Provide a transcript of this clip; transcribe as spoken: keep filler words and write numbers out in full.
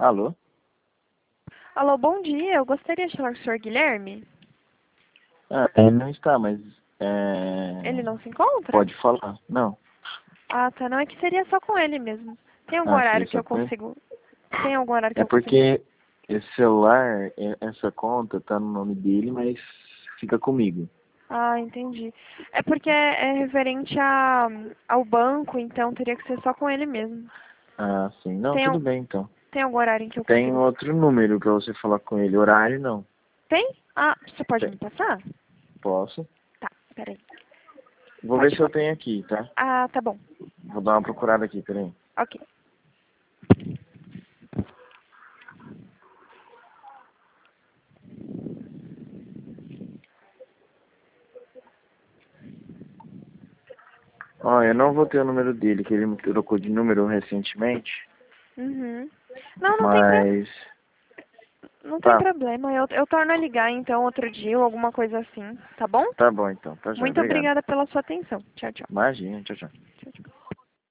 Alô? Alô, bom dia. Eu gostaria de falar com o senhor Guilherme. Ah, ele não está, mas... É... Ele não se encontra? Pode falar. Não. Ah, tá. Não, é que seria só com ele mesmo. Tem algum Ah, horário seria que só eu com ele? consigo... Tem algum horário que É eu consigo... porque esse celular, é- essa conta tá no nome dele, mas fica comigo. Ah, entendi. É porque é, é referente a, ao banco, então teria que ser só com ele mesmo. Ah, sim. Não, Tem, tudo al- bem então. tem algum horário em que eu Tem consigo... outro número pra você falar com ele. Horário, não. Tem? Ah, você pode Tem. me passar? Posso. Tá, peraí. Vou ver Pode se eu falar. tenho aqui, tá? Ah, tá bom. Vou dar uma procurada aqui, peraí. Ok. Ó, eu não vou ter o número dele, que ele me trocou de número recentemente, Uhum. Não, não tem pro... mas... não tem Tá, problema. Eu, eu torno a ligar então outro dia ou alguma coisa assim, tá bom? tá bom então. Tá, já. Muito Obrigado. obrigada pela sua atenção. Tchau, tchau. Imagina, tchau, tchau.